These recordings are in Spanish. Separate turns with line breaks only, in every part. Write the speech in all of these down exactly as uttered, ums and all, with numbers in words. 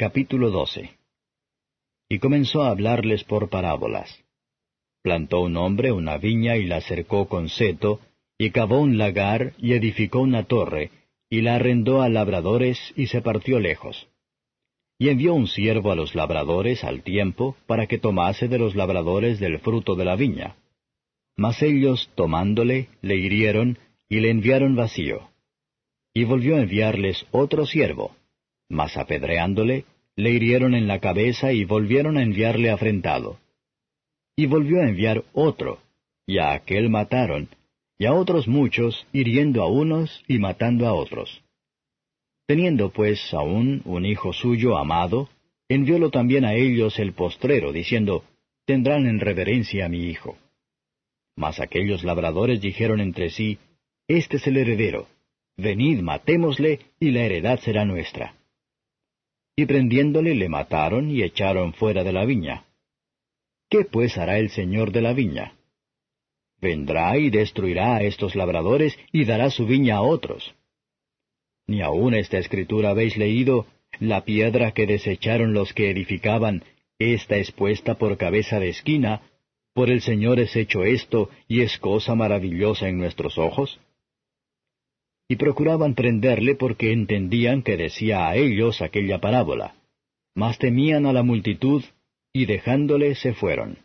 Capítulo doce. Y comenzó a hablarles por parábolas. Plantó un hombre una viña y la cercó con seto, y cavó un lagar y edificó una torre, y la arrendó a labradores y se partió lejos. Y envió un siervo a los labradores al tiempo para que tomase de los labradores del fruto de la viña. Mas ellos, tomándole, le hirieron y le enviaron vacío. Y volvió a enviarles otro siervo, mas apedreándole, le hirieron en la cabeza y volvieron a enviarle afrentado. Y volvió a enviar otro, y a aquel mataron, y a otros muchos, hiriendo a unos y matando a otros. Teniendo pues aún un hijo suyo amado, enviólo también a ellos el postrero, diciendo, tendrán en reverencia a mi hijo. Mas aquellos labradores dijeron entre sí, Este es el heredero, venid, matémosle, y la heredad será nuestra. Y prendiéndole le mataron y echaron fuera de la viña. ¿Qué pues hará el señor de la viña? Vendrá y destruirá a estos labradores y dará su viña a otros. Ni aun esta escritura habéis leído, la piedra que desecharon los que edificaban, esta es puesta por cabeza de esquina, por el Señor es hecho esto, y es cosa maravillosa en nuestros ojos. Y procuraban prenderle porque entendían que decía a ellos aquella parábola, mas temían a la multitud, y dejándole se fueron.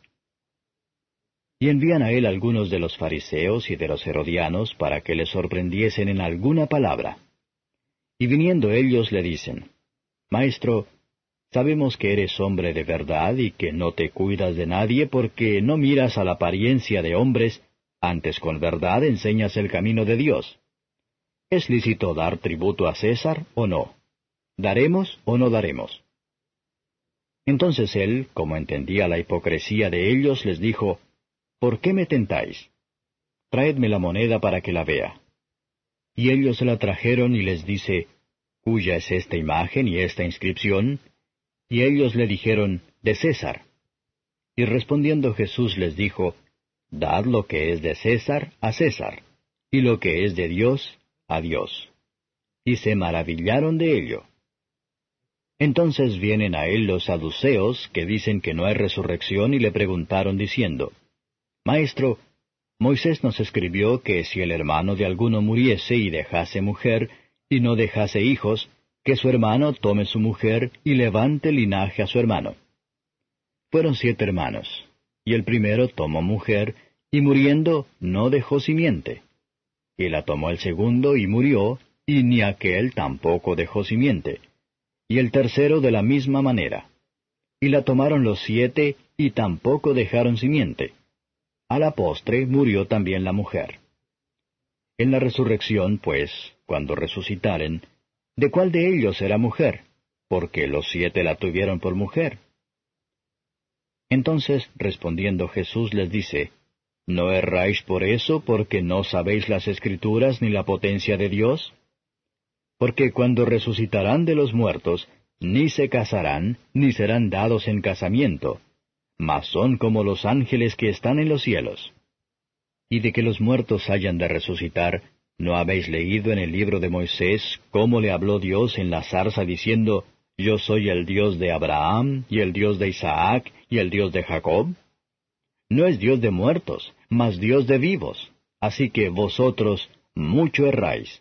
Y envían a él algunos de los fariseos y de los herodianos para que le sorprendiesen en alguna palabra. Y viniendo ellos le dicen, Maestro, sabemos que eres hombre de verdad y que no te cuidas de nadie porque no miras a la apariencia de hombres, antes con verdad enseñas el camino de Dios. ¿Es lícito dar tributo a César o no? ¿Daremos o no daremos? Entonces él, como entendía la hipocresía de ellos, les dijo, ¿Por qué me tentáis? Traedme la moneda para que la vea. Y ellos se la trajeron y les dice, ¿Cuya es esta imagen y esta inscripción? Y ellos le dijeron, de César. Y respondiendo Jesús les dijo, Dad lo que es de César a César, y lo que es de Dios a Dios. Y se maravillaron de ello. Entonces vienen a él los saduceos, que dicen que no hay resurrección, y le preguntaron diciendo, Maestro, Moisés nos escribió que si el hermano de alguno muriese y dejase mujer, y no dejase hijos, que su hermano tome su mujer y levante linaje a su hermano. Fueron siete hermanos, y el primero tomó mujer, y muriendo no dejó simiente. Y la tomó el segundo, y murió, y ni aquel tampoco dejó simiente. Y el tercero de la misma manera. Y la tomaron los siete, y tampoco dejaron simiente. A la postre murió también la mujer. En la resurrección, pues, cuando resucitaren, ¿de cuál de ellos será mujer? Porque los siete la tuvieron por mujer. Entonces, respondiendo Jesús les dice, ¿No erráis por eso, porque no sabéis las Escrituras ni la potencia de Dios? Porque cuando resucitarán de los muertos, ni se casarán, ni serán dados en casamiento, mas son como los ángeles que están en los cielos. Y de que los muertos hayan de resucitar, ¿no habéis leído en el libro de Moisés cómo le habló Dios en la zarza diciendo, Yo soy el Dios de Abraham, y el Dios de Isaac, y el Dios de Jacob? No es Dios de muertos, mas Dios de vivos, así que vosotros mucho erráis.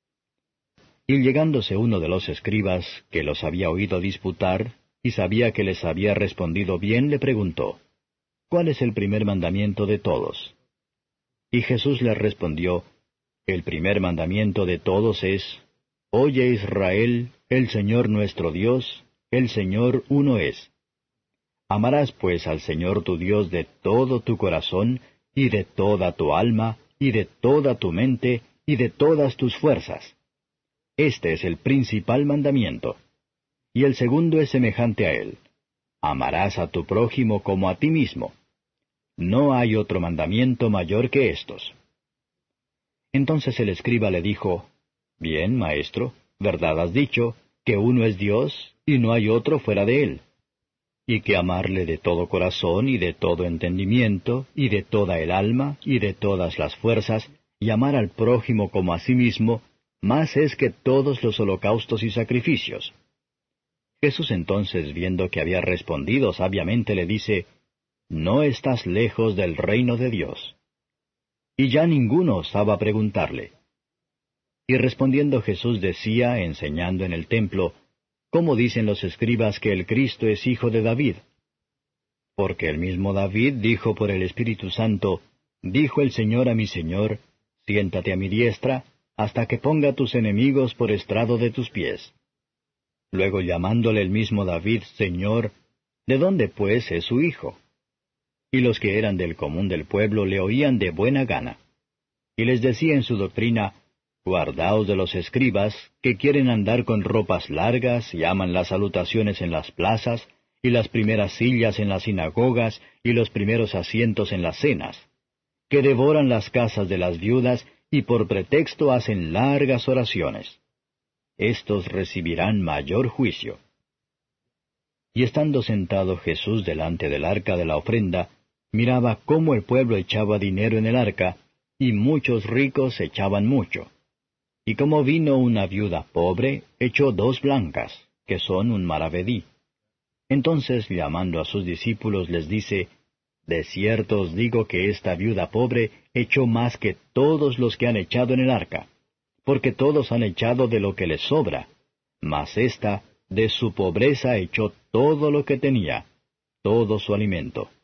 Y llegándose uno de los escribas, que los había oído disputar, y sabía que les había respondido bien, le preguntó, ¿Cuál es el primer mandamiento de todos? Y Jesús le respondió, El primer mandamiento de todos es, Oye Israel, el Señor nuestro Dios, el Señor uno es. Amarás pues al Señor tu Dios de todo tu corazón, y de toda tu alma, y de toda tu mente, y de todas tus fuerzas. Este es el principal mandamiento. Y el segundo es semejante a él. Amarás a tu prójimo como a ti mismo. No hay otro mandamiento mayor que estos. Entonces el escriba le dijo, Bien, maestro, verdad has dicho, que uno es Dios, y no hay otro fuera de él. Y que amarle de todo corazón, y de todo entendimiento, y de toda el alma, y de todas las fuerzas, y amar al prójimo como a sí mismo, más es que todos los holocaustos y sacrificios. Jesús entonces, viendo que había respondido sabiamente, le dice, No estás lejos del reino de Dios. Y ya ninguno osaba preguntarle. Y respondiendo Jesús decía, enseñando en el templo, ¿Cómo dicen los escribas que el Cristo es hijo de David? Porque el mismo David dijo por el Espíritu Santo, Dijo el Señor a mi Señor, Siéntate a mi diestra, hasta que ponga tus enemigos por estrado de tus pies. Luego llamándole el mismo David Señor, ¿de dónde pues es su hijo? Y los que eran del común del pueblo le oían de buena gana. Y les decía en su doctrina, Guardaos de los escribas, que quieren andar con ropas largas, y aman las salutaciones en las plazas, y las primeras sillas en las sinagogas, y los primeros asientos en las cenas, que devoran las casas de las viudas, y por pretexto hacen largas oraciones. Estos recibirán mayor juicio. Y estando sentado Jesús delante del arca de la ofrenda, miraba cómo el pueblo echaba dinero en el arca, y muchos ricos echaban mucho. Y como vino una viuda pobre, echó dos blancas, que son un maravedí. Entonces, llamando a sus discípulos, les dice, De cierto os digo que esta viuda pobre echó más que todos los que han echado en el arca, porque todos han echado de lo que les sobra, mas ésta, de su pobreza echó todo lo que tenía, todo su alimento.